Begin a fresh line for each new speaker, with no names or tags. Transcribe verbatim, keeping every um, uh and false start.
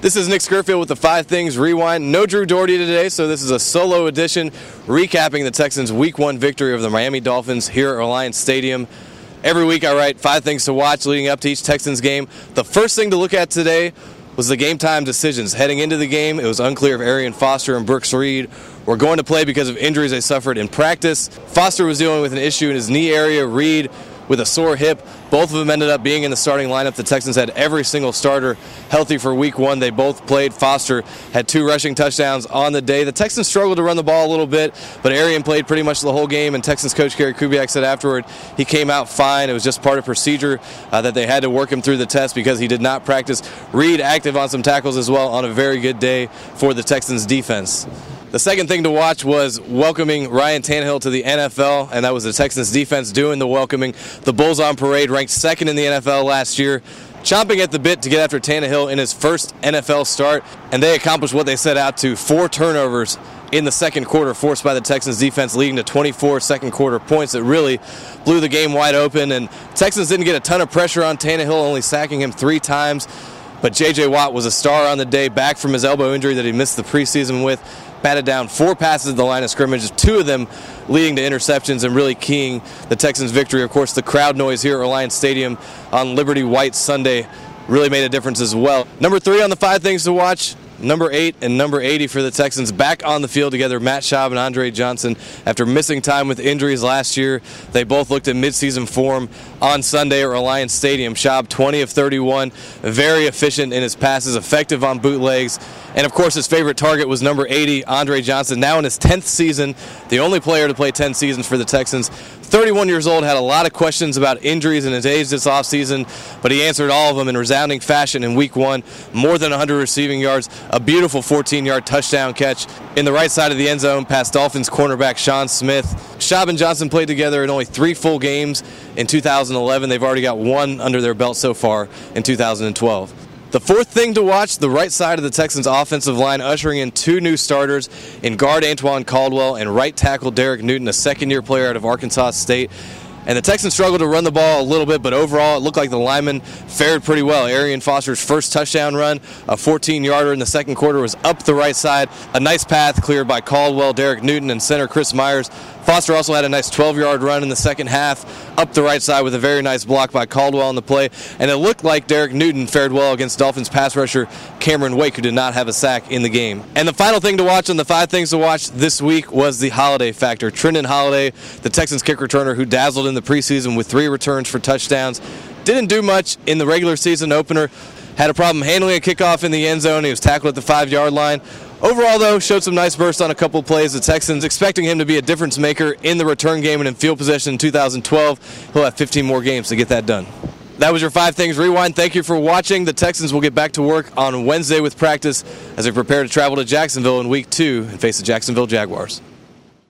This is Nick Scurfield with the Five Things Rewind. No Drew Doherty today, so this is a solo edition recapping the Texans' Week one victory over the Miami Dolphins here at Reliance Stadium. Every week I write five things to watch leading up to each Texans game. The first thing to look at today was the game time decisions. Heading into the game, it was unclear if Arian Foster and Brooks Reed were going to play because of injuries they suffered in practice. Foster was dealing with an issue in his knee area, Reed with a sore hip. Both of them ended up being in the starting lineup. The Texans had every single starter healthy for week one. They both played. Foster had two rushing touchdowns on the day. The Texans struggled to run the ball a little bit, but Arian played pretty much the whole game, and Texans coach Gary Kubiak said afterward he came out fine. It was just part of procedure uh, that they had to work him through the test because he did not practice. Reed active on some tackles as well on a very good day for the Texans defense. The second thing to watch was welcoming Ryan Tannehill to the N F L, and that was the Texans defense doing the welcoming. The Bulls on parade, ranked second in the N F L last year, chomping at the bit to get after Tannehill in his first N F L start, and they accomplished what they set out to. Four turnovers in the second quarter forced by the Texans defense, leading to twenty-four second quarter points that really blew the game wide open, and Texans didn't get a ton of pressure on Tannehill, only sacking him three times. But J J Watt was a star on the day, back from his elbow injury that he missed the preseason with. Batted down four passes at the line of scrimmage, two of them leading to interceptions and really keying the Texans' victory. Of course, the crowd noise here at Reliance Stadium on Liberty White Sunday really made a difference as well. Number three on the five things to watch, number eight and number eighty for the Texans back on the field together. Matt Schaub and Andre Johnson, after missing time with injuries last year, they both looked in midseason form on Sunday at Reliance Stadium. Schaub twenty of thirty-one, very efficient in his passes, effective on bootlegs, and of course his favorite target was number eighty, Andre Johnson, now in his tenth season, the only player to play ten seasons for the Texans. thirty-one years old, had a lot of questions about injuries and his age this offseason, but he answered all of them in resounding fashion in week one. More than one hundred receiving yards, a beautiful fourteen-yard touchdown catch in the right side of the end zone past Dolphins cornerback Sean Smith. Schaub and Johnson played together in only three full games in two thousand eleven. They've already got one under their belt so far in two thousand twelve. The fourth thing to watch, the right side of the Texans' offensive line ushering in two new starters in guard Antoine Caldwell and right tackle Derek Newton, a second-year player out of Arkansas State. And the Texans struggled to run the ball a little bit, but overall it looked like the linemen fared pretty well. Arian Foster's first touchdown run, a fourteen-yarder in the second quarter, was up the right side. A nice path cleared by Caldwell, Derek Newton, and center Chris Myers. Foster also had a nice twelve-yard run in the second half, up the right side with a very nice block by Caldwell on the play. And it looked like Derek Newton fared well against Dolphins pass rusher Cameron Wake, who did not have a sack in the game. And the final thing to watch on the five things to watch this week was the holiday factor. Trendon Holiday, the Texans kick returner who dazzled in the preseason with three returns for touchdowns, didn't do much in the regular season opener. Had a problem handling a kickoff in the end zone. He was tackled at the five-yard line. Overall, though, showed some nice bursts on a couple of plays. The Texans expecting him to be a difference maker in the return game and in field possession in two thousand twelve. He'll have fifteen more games to get that done. That was your Five Things Rewind. Thank you for watching. The Texans will get back to work on Wednesday with practice as they prepare to travel to Jacksonville in week two and face the Jacksonville Jaguars.